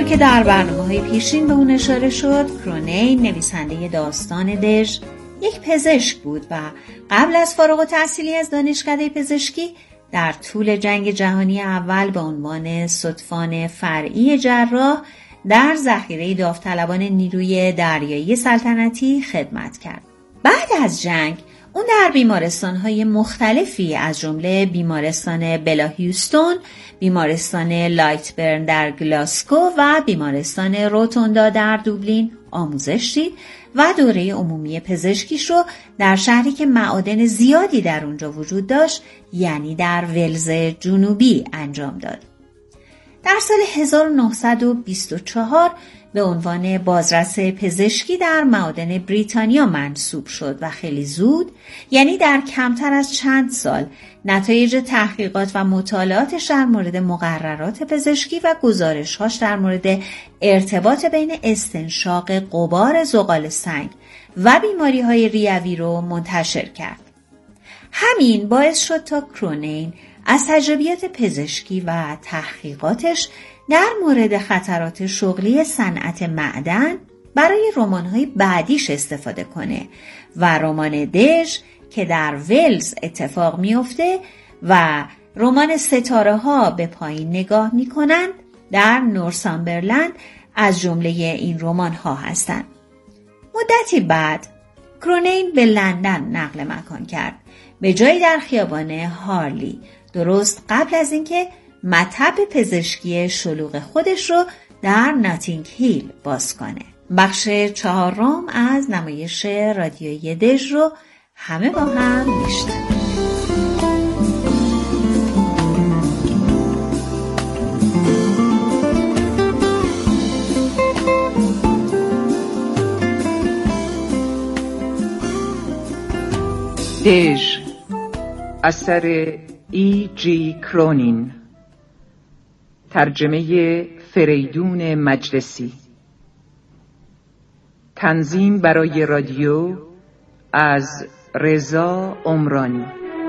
که در برنامه‌های پیشین به اون اشاره شد، کرونین نویسنده داستان دژ یک پزشک بود و قبل از فارغ التحصیلی از دانشکده پزشکی در طول جنگ جهانی اول به عنوان ستفان فرعی جراح در ذخیره داوطلبان نیروی دریایی سلطنتی خدمت کرد. بعد از جنگ اون در بیمارستان‌های مختلفی از جمله بیمارستان بلا هیوستون، بیمارستان لایتبرن در گلاسکو و بیمارستان روتوندا در دوبلین آموزش دید و دوره عمومی پزشکیش رو در شهری که معادن زیادی در اونجا وجود داشت، یعنی در ولز جنوبی انجام داد. در سال 1924 به عنوان بازرس پزشکی در معادن بریتانیا منصوب شد و خیلی زود، یعنی در کمتر از چند سال، نتایج تحقیقات و مطالعاتش در مورد مقررات پزشکی و گزارش‌هاش در مورد ارتباط بین استنشاق غبار زغال سنگ و بیماری‌های ریوی رو منتشر کرد. همین باعث شد تا کرونین از تجربیات پزشکی و تحقیقاتش در مورد خطرات شغلی صنعت معدن برای رمان‌های بعدیش استفاده کنه و رمان دژ که در ولز اتفاق میفته و رمان ستاره ها به پایین نگاه میکنند در نورسامبرلند از جمله این رمان ها هستند. مدتی بعد کرونین به لندن نقل مکان کرد، به جایی در خیابان هارلی، درست قبل از اینکه مطب پزشکی شلوغ خودش رو در ناتینگ هیل باز کنه. بخش 4 از نمایش رادیویی دژ رو همه با هم میشنویم. دژ اثر ای جی کرونین، ترجمه فریدون مجلسی، تنظیم برای رادیو از رضا عمرانی.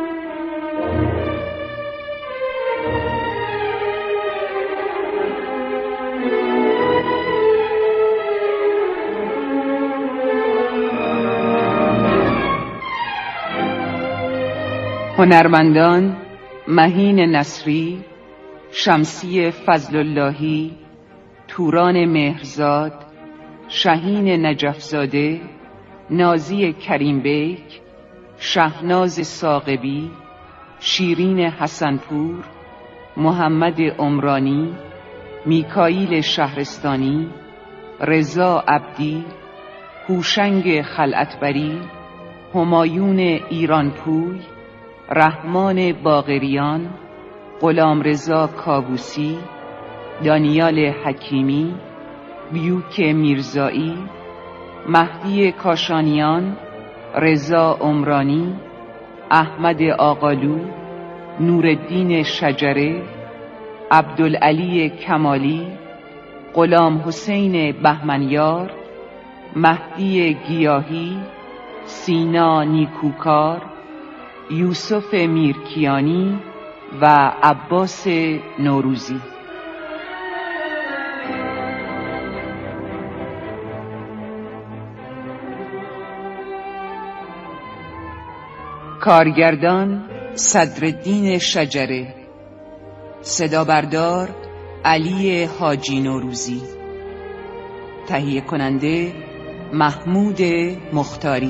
هنرمندان: مهین نصری، شمسی فضلاللهی، توران مهرزاد، شاهین نجفزاده، نازی کریم بیک، شهناز ساقبی، شیرین حسنپور، محمد عمرانی، میکائیل شهرستانی، رضا عبدی، هوشنگ خلعتبری، همایون ایرانپوی، رحمان باقریان، غلامرضا کاووسی، دانیال حکیمی، بیوک میرزایی، مهدی کاشانیان، رضا عمرانی، احمد آقالو، نورالدین شجره، عبدالعلی کمالی، غلام حسین بهمنیار، مهدی گیاهی، سینا نیکوکار، یوسف میرکیانی و عباس نوروزی. کارگردان: صدرالدین شجره، صدابردار: علی حاجی نوروزی، تهیه کننده: محمود مختاری.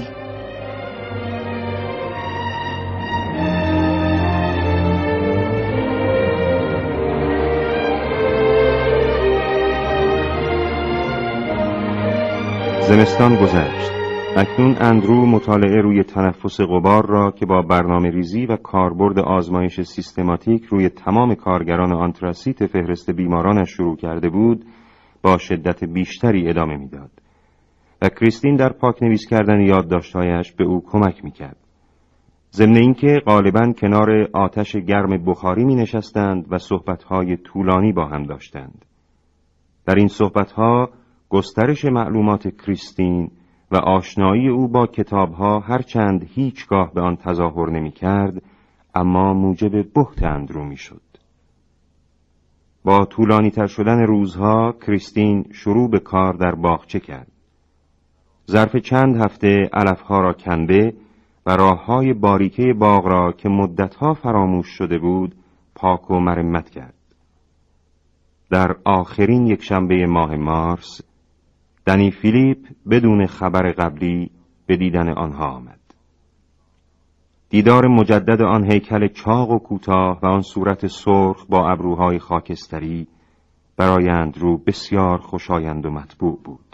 زمستان گذشت. اکنون اندرو مطالعه روی تنفس غبار را که با برنامه ریزی و کاربرد آزمایش سیستماتیک روی تمام کارگران آنتراسیت فهرست بیمارانش شروع کرده بود، با شدت بیشتری ادامه میداد و کریستین در پاک‌نویس کردن یادداشت‌هایش به او کمک میکرد. ضمن اینکه غالباً کنار آتش گرم بخاری می نشستند و صحبت‌های طولانی با هم داشتند. در این صحبت‌ها گسترش معلومات کریستین و آشنایی او با کتاب‌ها هرچند هیچگاه به آن تظاهر نمی‌کرد، اما موجب بهت اندرو می‌شد. با طولانی تر شدن روزها کریستین شروع به کار در باغچه کرد. ظرف چند هفته علفها را کنده و راههای باریکه باغ را که مدتها فراموش شده بود پاک و مرمت کرد. در آخرین یکشنبه ماه مارس دنی فیلیپ بدون خبر قبلی به دیدن آنها آمد. دیدار مجدد آن هیکل چاق و کوتاه و آن صورت سرخ با ابروهای خاکستری برای اندرو بسیار خوشایند و مطبوع بود.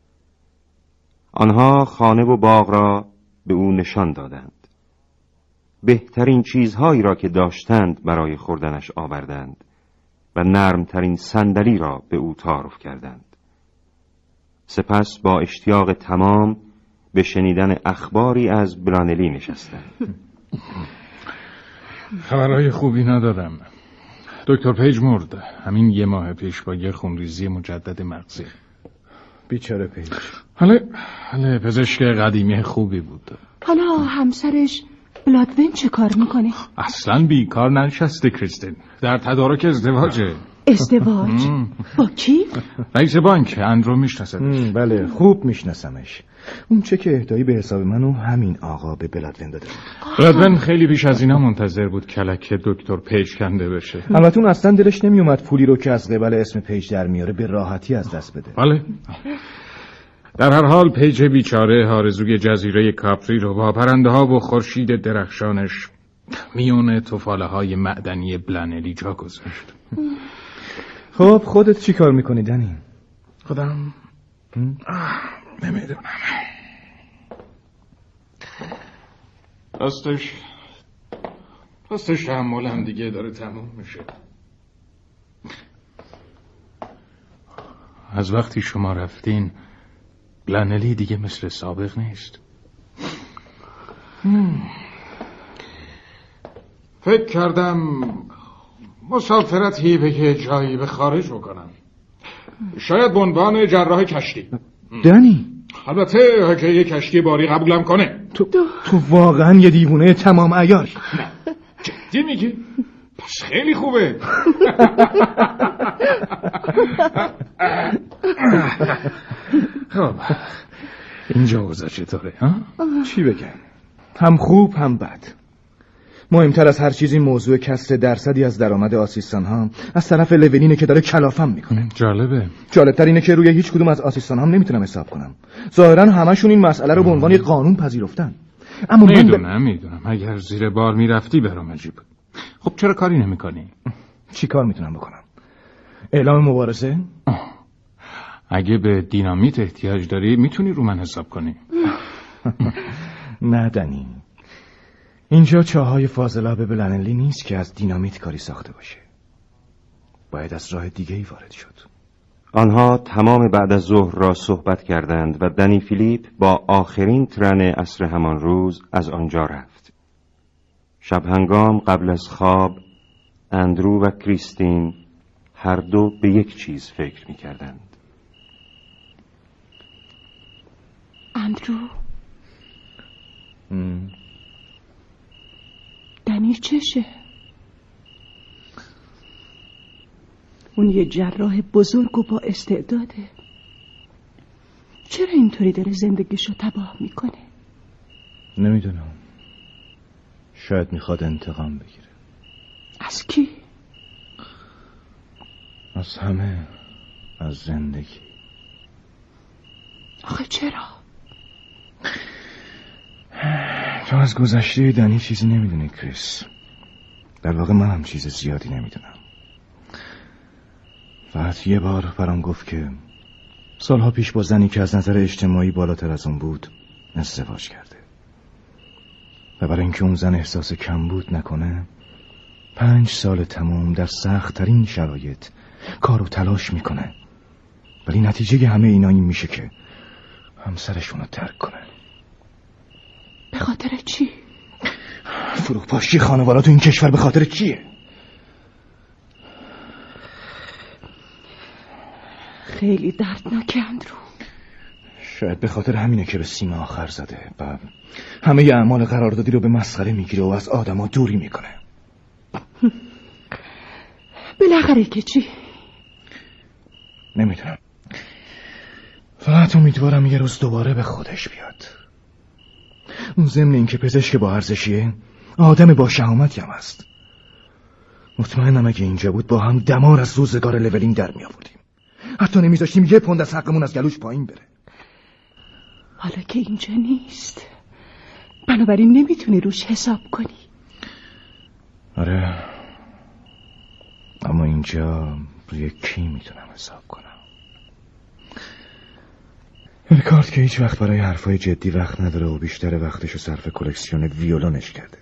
آنها خانه و باغ را به او نشان دادند. بهترین چیزهایی را که داشتند برای خوردنش آوردند و نرمترین صندلی را به او تعارف کردند. سپس با اشتیاق تمام به شنیدن اخباری از بلانلی نشستند. خبرهای خوبی ندارم. دکتر پیج مرد همین 1 ماه پیش با یه خونریزی مجدد مغزی. بیچاره پیج. حالا پزشک قدیمی خوبی بود. حالا همسرش بلادوین چه کار میکنه؟ اصلا بیکار ننشسته کریستین، در تدارک ازدواجه. ازدواج؟ با کی؟ رئیس بانک اندرو میشناسدش. بله خوب میشناسمش. اون چک اهدایی به حساب منو همین آقا به بلادوین داده. بلادوین خیلی بیش از اینا منتظر بود کلک دکتر پیج کنده بشه. البته اون اصلا دلش نمیومد پولی رو که از قبل اسم پیج در میاره به راحتی از دست بده. بله. در هر حال پیج بیچاره آرزوی جزیره کاپری رو با پرنده ها و خورشید درخشانش میون توفاله های معدنی بلانلی جا گذاشت. خب خودت چی کار میکنی دنی؟ خودم نمیدونم. راستش تحملم دیگه داره تموم میشه. از وقتی شما رفتین بلانلی دیگه مثل سابق نیست. فکر کردم مسافرت هیبه که جایی به خارج بکنم، شاید به عنوان جراح کشتی. دنی البته که یه کشتی باری قبولم کنه. تو واقعا یه دیوونه تمام عیار. جدی میگی؟ پس خیلی خوبه. خب اینجا اوضاع چطوره ها؟ چی بگم؟ هم خوب هم بد. مهمتر از هر چیزی موضوع کسر درصدی از درآمد آسیستان ها از طرف لولینه که داره کلافم میکنه. جالبه. جالبتر اینه که روی هیچ کدوم از آسیستان هم نمیتونم حساب کنم. ظاهرا همشون این مسئله رو به عنوان قانون پذیرفتن. اما میدونم اگر زیر بار میرفتی برام عجیب بود. خب چرا کاری نمیکنی؟ چی کار میتونم بکنم؟ اعلام مبارزه؟ اگه به دینامیت احتیاج داری میتونی رو من حساب کنی. نه دنی، اینجا چاهای فاضلاب بلانلی نیست که از دینامیت کاری ساخته باشه. باید از راه دیگه‌ای وارد شد. آنها تمام بعد از ظهر را صحبت کردند و دنی فیلیپ با آخرین ترن عصر همان روز از آنجا رفت. شب هنگام قبل از خواب اندرو و کریستین هر دو به یک چیز فکر می کردند. اندرو دنی چشه؟ اون یه جراح بزرگ و با استعداده. چرا اینطوری داره زندگیشو تباه میکنه؟ نمیدونم. شاید میخواد انتقام بگیره. از کی؟ از همه. از زندگی. آخه چرا؟ تو از گذشته دنی چیزی نمیدونی کریس. در واقع من هم چیز زیادی نمیدونم. فقط یه بار برام گفت که سالها پیش با زنی که از نظر اجتماعی بالاتر از اون بود ازدواج کرده و برای اینکه اون زن احساس کم بود نکنه 5 سال تمام در سخت ترین شرایط کار و تلاش میکنه، ولی نتیجه همه اینا این میشه که همسرشونو ترک کنه. به خاطر چی؟ فروپاشی خانواده تو این کشور به خاطر چیه؟ خیلی دردناکه اندرو. شاید به خاطر همینه که به سیما آخر زده و همه اعمال قراردادی رو به مسخره میگیره و از آدما دوری میکنه. بالاخره که چی؟ نمیدونم. فقط امیدوارم یه روز دوباره به خودش بیاد. اون ضمن این که پزشک با ارزشیه، آدم با شهامتی هم هست. مطمئنم اگه اینجا بود با هم دمار از روزگار لولینگ در می آوردیم. حتی نمیذاشتیم یه پوند از حقمون از گلوش پایین بره. حالا که اینجا نیست، بنابراین نمیتونی روش حساب کنی. آره، اما اینجا روی کی میتونم حساب کنم؟ ریکارد که هیچ وقت برای حرفای جدی وقت نداره و بیشتر وقتشو صرف کلکسیون ویولونش کرده.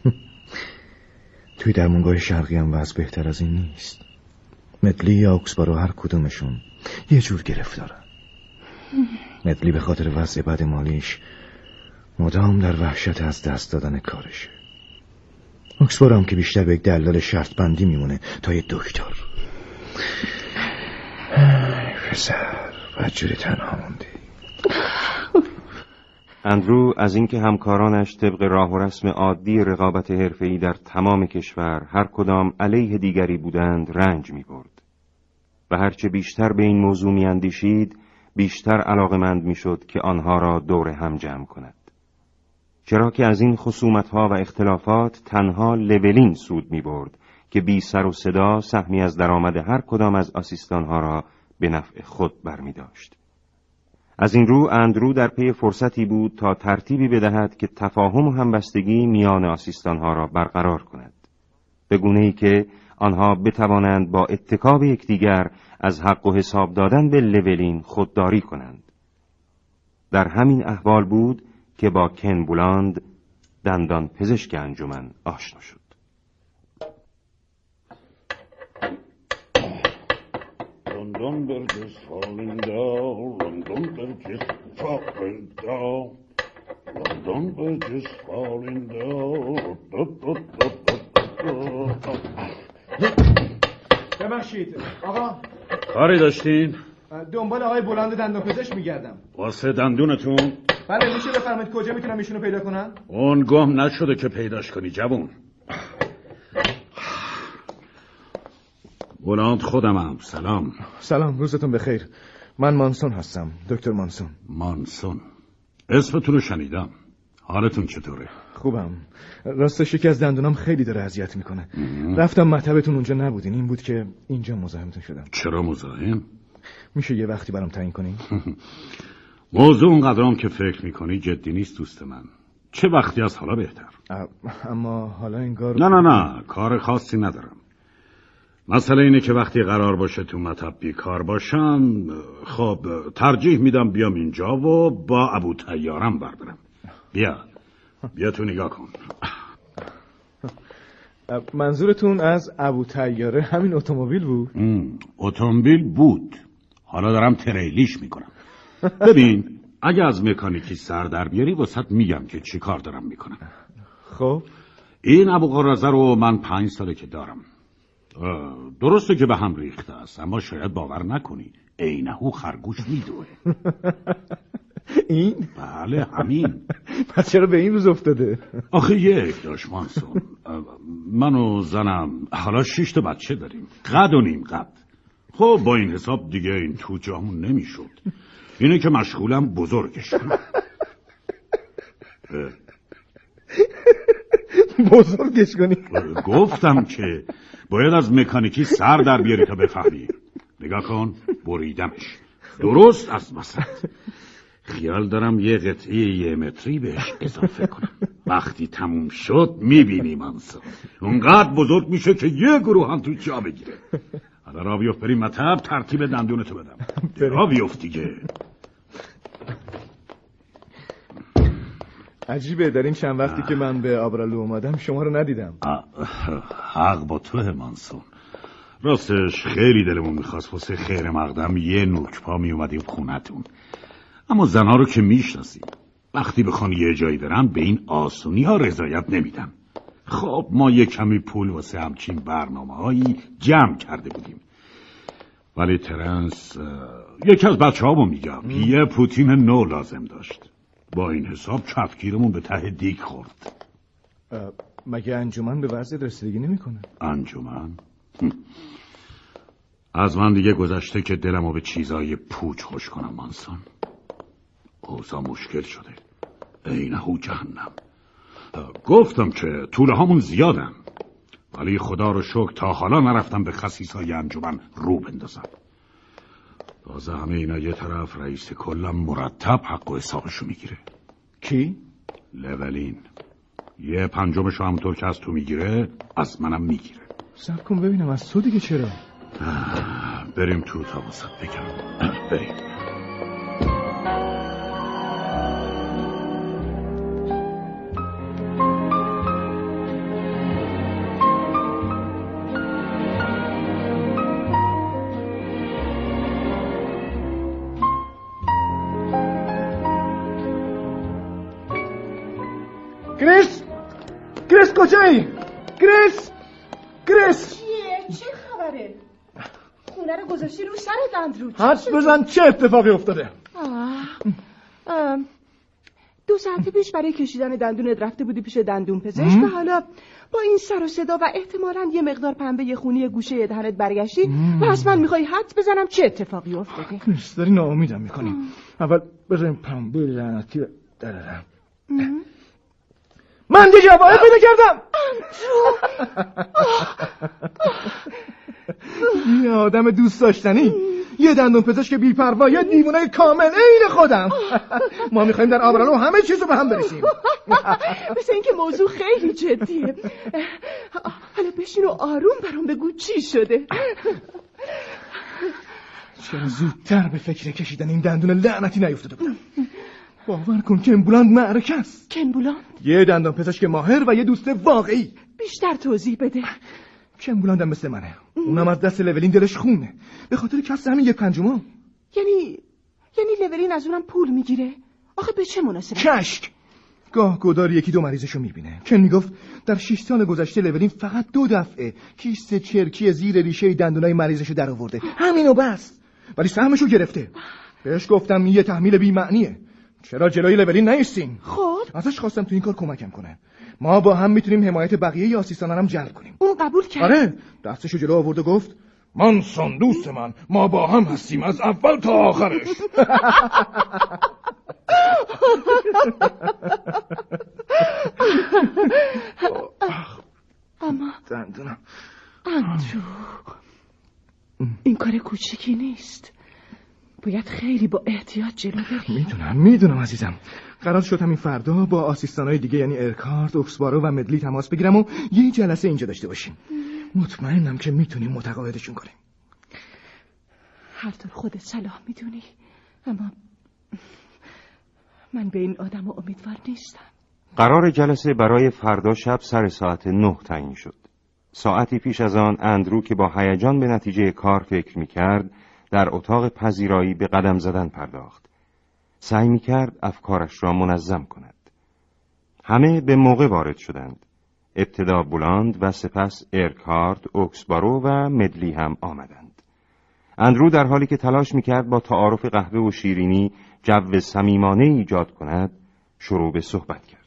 توی درمونگاه شرقی هم وضع بهتر از این نیست. مدلی یا اوکسبارو هر کدومشون یه جور گرفتارن. مدلی به خاطر وضع بد مالیش مدام در وحشت از دست دادن کارشه. اوکسبارو هم که بیشتر به یک دلال شرط بندی میمونه تا یه دکتر. پسر بدجوری تنها موندی. اندرو از اینکه همکارانش طبق راه و رسم عادی رقابت حرفه‌ای در تمام کشور هر کدام علیه دیگری بودند رنج می‌برد و هرچه بیشتر به این موضوع می‌اندیشید بیشتر علاقه‌مند می‌شد که آنها را دور هم جمع کند، چرا که از این خصومت‌ها و اختلافات تنها لولین سود می‌برد که بی سر و صدا سهمی از درآمد هر کدام از آسیستان‌ها را به نفع خود برمی‌داشت. از این رو اندرو در پی فرصتی بود تا ترتیبی بدهد که تفاهم و همبستگی میان آسیستانها را برقرار کند، به گونه‌ای که آنها بتوانند با اتکا به یکدیگر از حق و حساب دادن به لولین خودداری کنند. در همین احوال بود که با کن بولاند دندان پزشک انجمن آشنا شد. London Bridge is falling down, London Bridge is falling down, London Bridge is falling down. ببخشید آقا، کاری داشتین؟ دنبال آقای بلند دندانپزشک میگردم. واسه دندونتون؟ بله، میشه بفرمایید کجا میتونم ایشونو پیدا کنم؟ اون گم نشده که پیداش کنی جوون. بلند خودمم. سلام. سلام، روزتون بخیر. من مانسون هستم، دکتر مانسون. مانسون، اسمتون رو شنیدم. حالتون چطوره؟ خوبم. راستش یکی از دندونام خیلی داره اذیت میکنه. رفتم مطبتون اونجا نبودین، این بود که اینجا مزاحمتون شدم. چرا مزاحم؟ میشه یه وقتی برام تعیین کنین؟ موضوع اونقدرام که فکر میکنی جدی نیست دوست من. چه وقتی از حالا بهتر. اما حالا انگار نه کار خاصی ندارم. مسئله اینه که وقتی قرار باشه تو مطب بیکار باشم، خب ترجیح میدم بیام اینجا و با ابو طیارم بردارم. بیا تو نگاه کن. منظورتون از ابو طیاره همین اتومبیل بود؟ اتومبیل بود، حالا دارم تریلیش میکنم. ببین اگه از مکانیکی سر در بیاری واسط میگم که چی کار دارم میکنم. خب این ابو قرازه رو من 5 ساله که دارم. درسته که به هم ریخته است، اما شاید باور نکنی عینه‌هو خرگوش میدوه. این؟ بله همین. پس چرا به این روز افتاده؟ آخه یک داشت مانسون، من و زنم حالا 6 تا بچه داریم، قد و نیم قد. خب با این حساب دیگه این تو جامون نمیشد. اینه که مشغولم بزرگش کنم. بزرگش کنی؟ گفتم که باید از مکانیکی سر در بیاری تا بفهمی. نگاه کن، بریدمش درست از وسط. خیال دارم یه قطعه 1 متری بهش اضافه کنم. وقتی تموم شد میبینی مانسون اونقدر بزرگ میشه که یه گروه هم تو جا بگیره. حالا را بیفت بریم مطب، ترتیب دندونتو بدم. را بیفت دیگه. عجیبه در این چند وقتی که من به آبرالو اومدم شما رو ندیدم. حق با توه مانسون. راستش خیلی دلمون میخواست واسه خیر مقدم یه نوک پا میومدیم خونتون، اما زنها رو که میشناسیم وقتی بخوان یه جایی برن به این آسونی ها رضایت نمیدن. خب ما یه کمی پول واسه همچین برنامه هایی جمع کرده بودیم، ولی ترنس یکی از بچه ها میگم یه پوتین نو لازم داشت. با این حساب کفگیرمون به ته دیگ خورد. مگه انجمن به وضع رسیدگی نمی کنه؟ انجمن؟ از من دیگه گذشته که دلمو به چیزای پوچ خوش کنم مانسون. اوضاع مشکل شده. اینهو جهنم. گفتم که طوله هامون زیادن، ولی خدا رو شکر تا حالا نرفتم به خسیسای انجمن رو بندازم. تازه همه اینا یه طرف رئیس کلم مرتب حق و حسابشو میگیره. کی؟ لولین. 1/5 همونطور که از تو میگیره از منم میگیره. صبر کن ببینم از تو دیگه چرا؟ بریم تو تا واسط بگم. بریم. گریس کجایی؟ گریس چه خبره؟ خونه رو گذاشتی رو سرت اندرو. حدس بزن چه اتفاقی افتاده؟ 2 ساعت پیش برای کشیدن دندونت رفته بودی پیش دندون پزشک و حالا با این سر و صدا و احتمالاً یه مقدار پنبه خونی گوشه دهنت برگشتی و از من میخوای حدس بزنم چه اتفاقی افتاده. گریس داری ناامیدم میکنی. اول بذاریم پنبه لعنتی درارم. من یه جواهر پیدا کردم. یه آدم دوست داشتنی، یه دندون پزشک بی‌پروا، یه دیوونه کامل عین خودم. ما میخوایم در آبرالو همه چیزو به هم برسیم. مثل اینکه موضوع خیلی جدیه. حالا بشین و آروم برام بگو چی شده. چرا زودتر به فکر کشیدن این دندون لعنتی نیفتاده بودم؟ باور کن کمبولاند معرکه است. کمبولاند؟ یه دندان پزشک ماهر و یه دوست واقعی. بیشتر توضیح بده. کمبولاند هم مثل منه. اونم از دست لولین دلش خونه به خاطر کسر همین 1/5. یعنی لولین از اونم پول میگیره؟ آخه به چه مناسبت؟ کشک. گاه گدار 1-2 مریضشو میبینه. کن میگفت در 6 سال گذشته لولین فقط 2 دفعه کیسه چرکی زیر ریشه دندونای مریضشو در آورده. همینو بس. ولی سهمشو گرفته. بهش گفتم یه تحمیل بی معنیه. چرا جلوی لولین نیستین؟ خب ازش خواستم تو این کار کمکم کنه. ما با هم میتونیم حمایت بقیه آسیستانا هم جلب کنیم. اون قبول کرد؟ آره، دستشو جلو آورد و گفت مانسون دوست من، ما با هم هستیم از اول تا آخرش. اما دندونم. اندرو، این کار کوچیکی نیست. باید خیلی با احتیاط جلو بری. میدونم عزیزم. قرار شد همین فردا با آسیستانای دیگه یعنی ارکارد، اوکسبارو و مدلی تماس بگیرم و یه جلسه اینجا داشته باشیم. مطمئنم که میتونیم متقاعدشون کنیم. هر طور خودت صلاح میدونی، اما من به این آدم امیدوار نیستم. قرار جلسه برای فردا شب سر ساعت 9 تعیین شد. ساعتی پیش از آن اندرو که با هیجان به نتیجه کار فکر میکرد در اتاق پذیرایی به قدم زدن پرداخت. سعی میکرد افکارش را منظم کند. همه به موقع وارد شدند. ابتدا بولاند و سپس ارکارد، اوکسبارو و مدلی هم آمدند. اندرو در حالی که تلاش میکرد با تعارف قهوه و شیرینی جو صمیمانه ایجاد کند، شروع به صحبت کرد.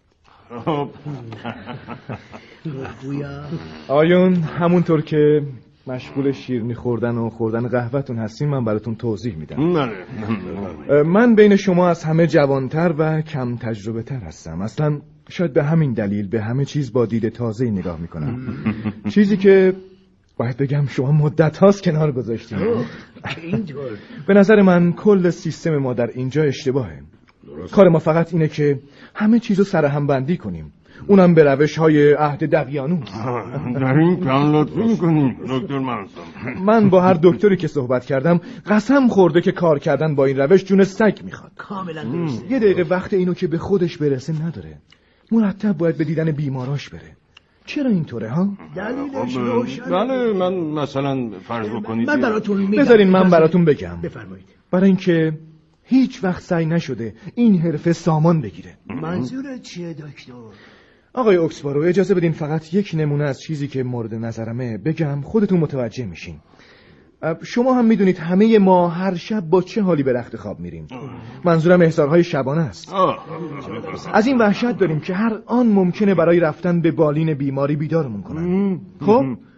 آیون، همونطور که مشغول شیرینی خوردن و خوردن قهوه‌تون هستین من براتون توضیح میدم. من بین شما از همه جوانتر و کم تجربه تر هستم. اصلا شاید به همین دلیل به همه چیز با دید تازه‌ای نگاه میکنم. چیزی که باید بگم شما مدت هاست کنار گذاشتین. به نظر من کل سیستم ما در اینجا اشتباهه. کار ما فقط اینه که همه چیزو سرهم بندی کنیم، اونم به روش‌های عهد دقیانوس. در این کم لطفی میکنیم دکتر منسون. من با هر دکتری که صحبت کردم قسم خورده که کار کردن با این روش جون سگ میخواد. کاملا درسته. یه دقیقه وقت اینو که به خودش برسه نداره. مرتب باید به دیدن بیماراش بره. چرا اینطوره ها؟ دلیلش روشنه. بله، من مثلا فرض بکنید من براتون میگم. بذارین من براتون بگم. بفرمایید. برای اینکه هیچ وقت سعی نشده این حرفه سامان بگیره. منظورت چیه دکتر؟ آقای اوکسبارو اجازه بدین فقط یک نمونه از چیزی که مورد نظرمه بگم، خودتون متوجه میشین. شما هم میدونید همه ما هر شب با چه حالی به رخت خواب میریم. منظورم احضارهای شبانه است. از این وحشت داریم که هر آن ممکنه برای رفتن به بالین بیماری بیدارمون کنن. خب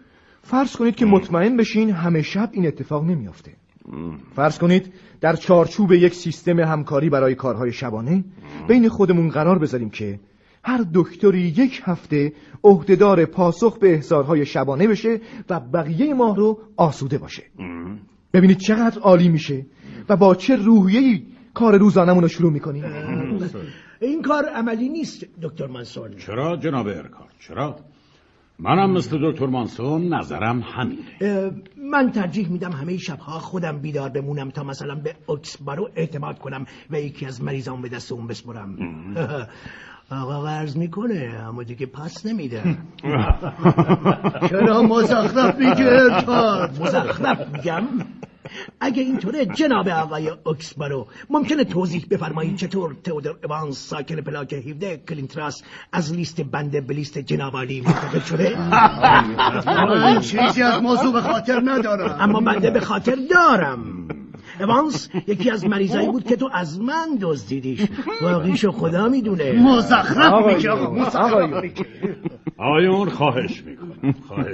فرض کنید که مطمئن بشین همه شب این اتفاق نمیافته. فرض کنید در چارچوب یک سیستم همکاری برای کارهای شبانه بین خودمون قرار بذاریم که هر دکتری 1 هفته عهدهدار پاسخ به احضارهای شبانه بشه و بقیه ماه رو آسوده باشه. ببینید چقدر عالی میشه و با چه روحیه‌ای کار روزانمون رو شروع میکنیم. این کار عملی نیست دکتر منسون. چرا جناب ارکار؟ چرا؟ منم مثل دکتر مانسون نظرم همینه. من ترجیح میدم همه شبها خودم بیدار بمونم تا مثلا به اوکسبارو اعتماد کنم و یکی از مریضام به دست اون بسپرم. آقا قرض میکنه اما دیگه پس نمیده. چرا مزخرف میگه ارکار؟ مزخرف میگم؟ اگه اینطوره جناب آقای اوکسبارو ممکنه توضیح بفرمایید چطور تئودور اوانس ساکن پلاک 17 کلینتراس از لیست بنده به لیست جناب عالی منتقل شده؟ من چیزی از موضوع به خاطر ندارم. اما بنده به خاطر دارم. اوانس یکی از مریضایی بود که تو از من دزدیدیش. واقعیشو خدا میدونه. مزخرف میگه آقا، مزخرف میگه. آقایون خواهش میکنم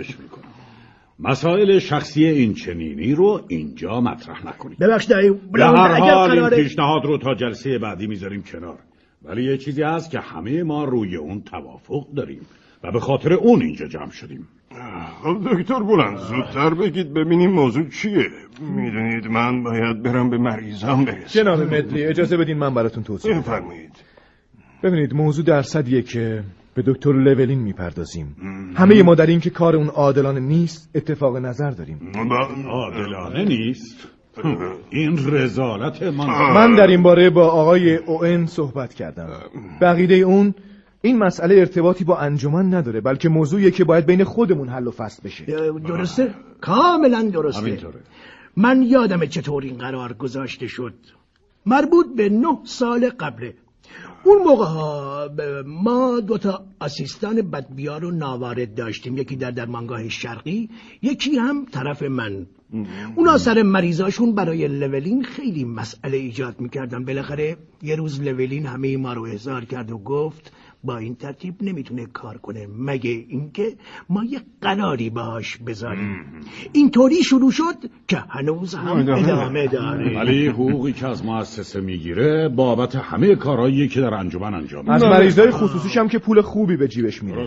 مسائل شخصی این چنینی رو اینجا مطرح نکنید. ببخشید به هر حال این پیشنهاد رو تا جلسه بعدی میذاریم کنار، ولی یه چیزی هست که همه ما روی اون توافق داریم و به خاطر اون اینجا جمع شدیم. خب دکتر بلند زودتر بگید ببینیم موضوع چیه. میدونید من باید برم به مریضام برسم. جناب مدلی اجازه بدین من براتون توضیح بفرمایید. ببینید موضوع درصدیه که به دکتر لولین میپردازیم. همه ما در این که کار اون عادلانه نیست اتفاق نظر داریم. عادلانه نیست؟ این رذالت من در این باره با آقای اوئن صحبت کردم. بقیده اون این مسئله ارتباطی با انجمن نداره، بلکه موضوعیه که باید بین خودمون حل و فصل بشه. درسته؟ کاملا درسته. همینطوره. من یادم چطور این قرار گذاشته شد. مربوط به 9 سال قبله. اون موقع ها ما 2 آسیستان بدبیار و ناوارد داشتیم، یکی در درمانگاه شرقی، یکی هم طرف من. اونا سر مریضاشون برای لولین خیلی مسئله ایجاد میکردن. بالاخره یه روز لولین همه ما رو احضار کرد و گفت با این ترتیب نمیتونه کار کنه مگه اینکه ما یه قراری باهاش بذاریم. اینطوری شروع شد که هنوز هم ادامه داره. ولی حقوقی که از مؤسسه میگیره بابت همه کارهایی که در انجمن انجام میده. از مریضای خصوصیش هم که پول خوبی به جیبش میره.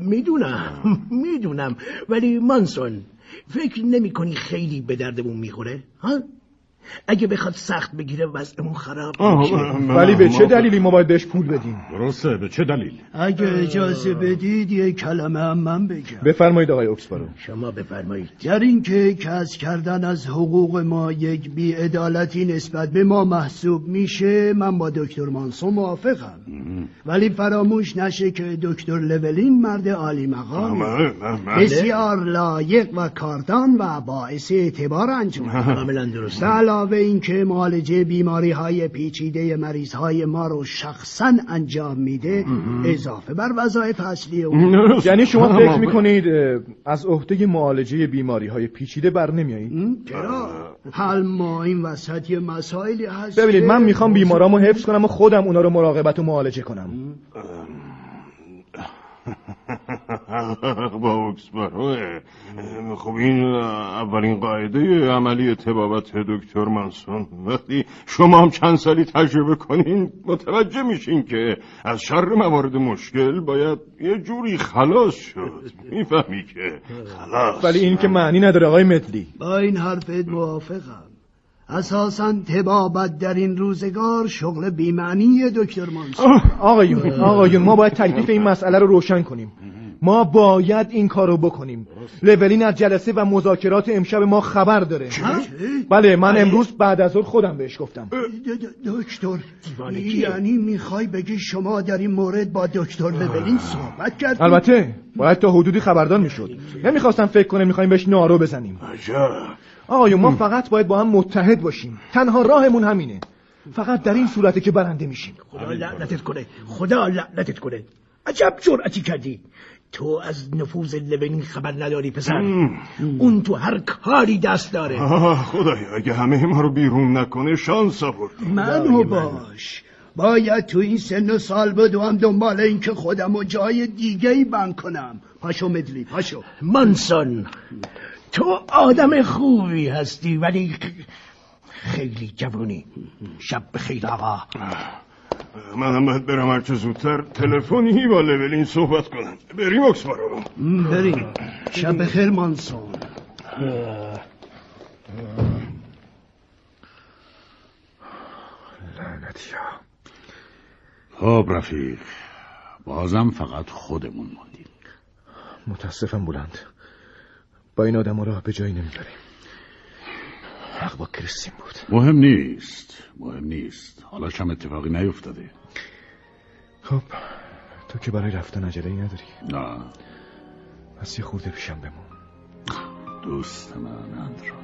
میدونم ولی مانسون فکر نمی کنی خیلی به دردمون میخوره؟ ها؟ اگه بخواد سخت بگیره وضعمون خراب میشه. ولی به چه دلیلی ما باید بهش پول بدیم؟ درسته، به چه دلیل؟ اگه اجازه بدید یه کلمه هم من بگم. بفرمایید آقای اوکسبارو. شما بفرمایید. در این که کسب کردن از حقوق ما یک بی‌عدالتی نسبت به ما محسوب میشه، من با دکتر مانسون موافقم. ولی فراموش نشه که دکتر لولین مرد عالی مقام، بسیار لایق و کاردان و باعث اعتبار انجمن. کاملا درسته. علاوه این که معالجه بیماری‌های پیچیده مریض‌های ما رو شخصاً انجام میده، اضافه بر وظایف اصلی اون. یعنی شما فکر میکنید از عهده معالجه بیماری‌های پیچیده بر نمیایید؟ چرا؟ حال ما این وسط یه مسائلی هست. ببینید من میخوام بیمارامو حفظ کنم و خودم اونا رو مراقبت و معالجه کنم. با اوکسبارو. خب این اولین قاعده عملی طبابت دکتر منسون. وقتی شما هم چند سالی تجربه کنین متوجه میشین که از شر موارد مشکل باید یه جوری خلاص شد. میفهمی که خلاص. ولی این که معنی نداره آقای مدلی. با این حرفت موافقم. اساساً طبابت در این روزگار شغل بی‌معنی دکتر منسون. آقایون ما باید تکلیف این مسئله رو روشن کنیم. ما باید این کارو بکنیم. لولین از جلسه و مذاکرات امشب ما خبر داره. بله من امروز بعد از ظهر خودم بهش گفتم. دکتر یعنی میخوای بگی شما در این مورد با دکتر لولین صحبت کردید؟ البته باید تا حدودی خبردار میشد. نمیخواستم فکر کنه میخوایم بهش نارو بزنیم. آقایون ما فقط باید با هم متحد باشیم. تنها راهمون همینه. فقط در این صورته که برنده میشیم. خدا لعنتت کنه. عجب جرأتی کردی. تو از نفوذ لولین خبر نداری پسر. اون تو هر کاری دست داره. خدایا اگه همه ما رو بیرون نکنه شانس آورد. منو باش. باید تو این سن و سال بدوم دنبال این که خودم و جای دیگه‌ای بند کنم. پاشو مدلی پاشو. مانسون، تو آدم خوبی هستی ولی خیلی جوونی. شب بخیر آقا. منم باید برم هرچه زودتر تلفنی با لولین صحبت کنم. بریم اکسبارو. بریم. شب بخیر مانسون. لعنتیا. خب رفیق، بازم فقط خودمون موندیم. متاسفم بلند، با این آدم راه به جایی نمیبریم. حق با کریستین بود. مهم نیست. حالا هم اتفاقی نیفتاده. خب تو که برای رفتن عجله‌ای نداری؟ نه. پس یه خورده پیشم بمون. دوست من اندرو.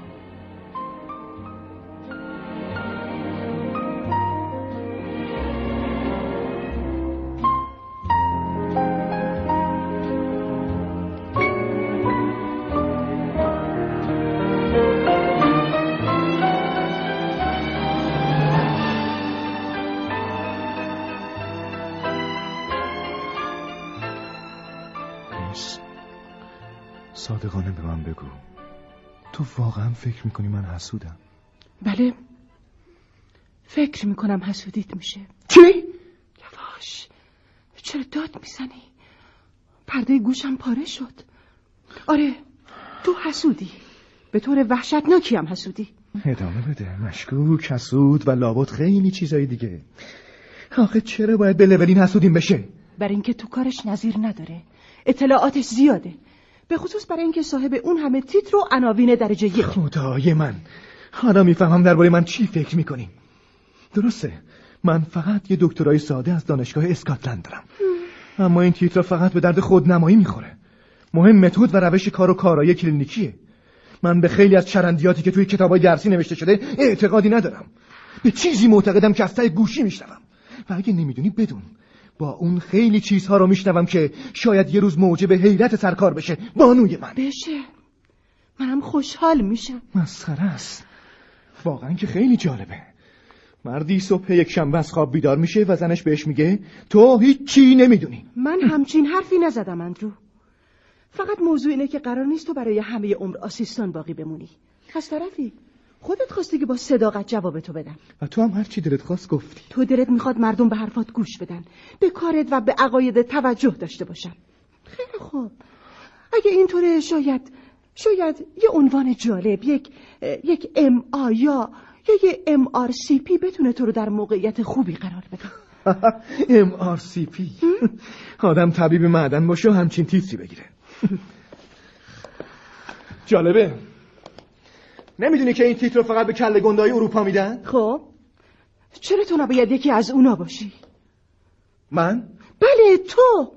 صادقانه به من بگو، تو واقعا فکر میکنی من حسودم؟ بله، فکر میکنم حسودیت میشه. چی؟ یواش، چرا داد میزنی؟ پرده گوشم پاره شد. آره، تو حسودی، به طور وحشتناکی هم حسودی. ادامه بده. مشکوک، حسود و لابد خیلی چیزای دیگه. آخه چرا باید به لولین حسودیم بشه؟ برای اینکه تو کارش نظیر نداره، اطلاعاتش زیاده، به خصوص برای اینکه صاحب اون همه تیتر و عناوین درجه 1. خدای من، حالا میفهمم درباره من چی فکر میکنی. درسته، من فقط یه دکترای ساده از دانشگاه اسکاتلند دارم، اما این تیتر فقط به درد خودنمایی میخوره. مهم متد و روش کار و کارایی کلینیکیه. من به خیلی از چرندیاتی که توی کتابای درسی نوشته شده اعتقادی ندارم. به چیزی معتقدم که از ته گوشی میشنوم. و اگه نمیدونی بدون، با اون خیلی چیزها رو میشنوم که شاید یه روز موجب حیرت سرکار بشه. بانوی من بشه، منم خوشحال میشم. مسخره است. واقعا که خیلی جالبه. مردی صبح یک شنبه از خواب بیدار میشه و زنش بهش میگه تو هیچی نمیدونی. من همچین حرفی نزدم اندرو. فقط موضوع اینه که قرار نیست تو برای همه عمر آسیستان باقی بمونی. از طرفی خودت خواستی که با صداقت جواب تو بدم و تو هم هر چی دلت خواست گفتی. تو دلت میخواد مردم به حرفات گوش بدن، به کارت و به عقایدت توجه داشته باشن. خیلی خوب، اگه اینطوره شاید یه عنوان جالب، یک MA یا یه MRCP بتونه تو رو در موقعیت خوبی قرار بده. MRCP آدم طبیب معدن باشه و همچین تیتری بگیره. جالبه. نمیدونی که این تیتر رو فقط به کله گندای اروپا میدن؟ خب چرا تو نباید یکی از اونا باشی؟ من؟ بله تو.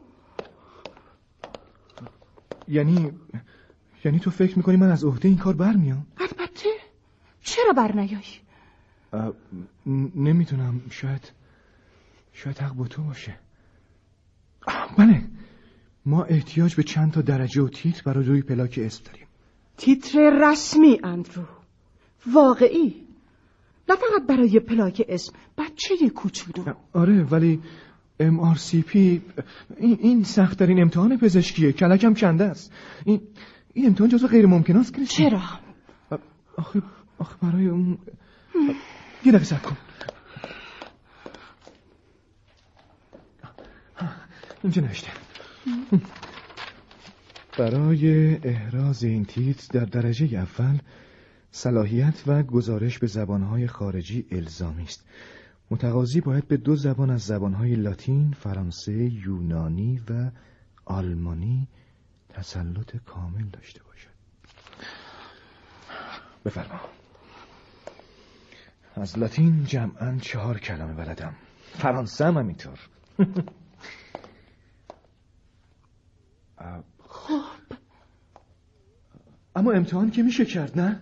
یعنی تو فکر میکنی من از عهده این کار برمیام؟ البته. چرا برنیایی؟ نمیدونم، شاید حق با تو باشه. بله، ما احتیاج به چند تا درجه و تیتر برای روی پلاک اسم داریم. تیتر رسمی اندرو، واقعی، نه فقط برای پلاک اسم بچه کوچولو. آره، ولی MRCP این سخت‌ترین امتحان پزشکیه. کلکم کنده است. این امتحان جزو غیر ممکن است. چرا؟ آخه برای اون یه دقیقه صبر کن. اینجا نوشته برای احراز این تیتر در درجه اول صلاحیت و گزارش به زبانهای خارجی الزامی است. متقاضی باید به 2 زبان از زبانهای لاتین، فرانسه، یونانی و آلمانی تسلط کامل داشته باشد. بفرما. از لاتین جمعاً 4 کلمه بلدم. فرانسه هم همینطور. خب اما امتحان که میشه کرد، نه؟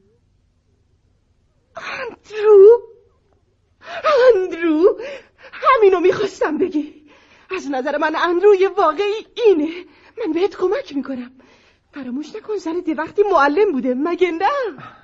اندرو همینو میخواستم بگی. از نظر من اندروی واقعی اینه. من بهت کمک میکنم. فراموش نکن زن وقتی معلم بوده، مگه نه؟